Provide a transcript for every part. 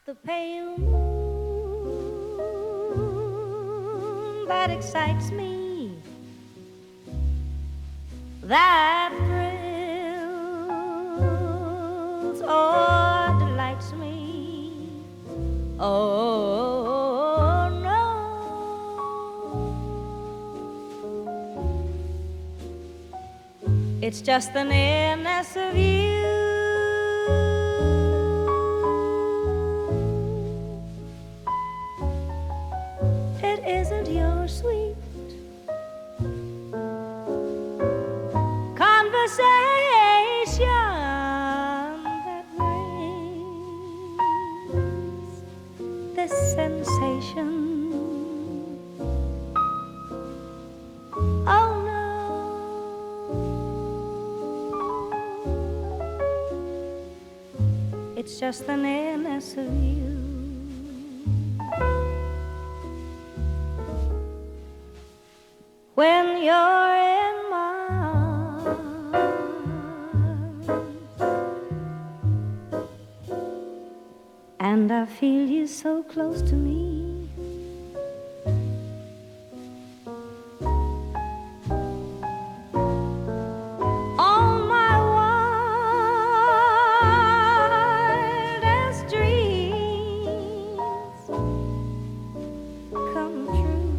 the pale moon that excites me, that thrills or delights me. Oh no, it's just the nearness of you. It isn't your sweet conversation that brings this sensation. Oh no, it's just the nearness of you. When you're in my arms and I feel you so close to me, all my wildest dreams come true.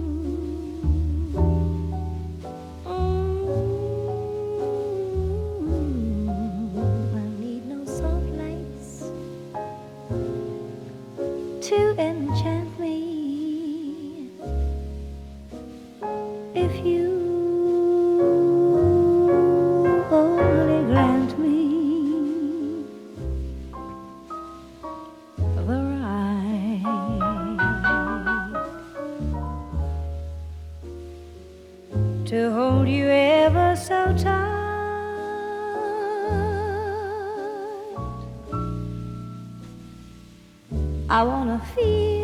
I need no soft lights to enchant me. If you only grant me the right to hold you ever so tight, I wanna feel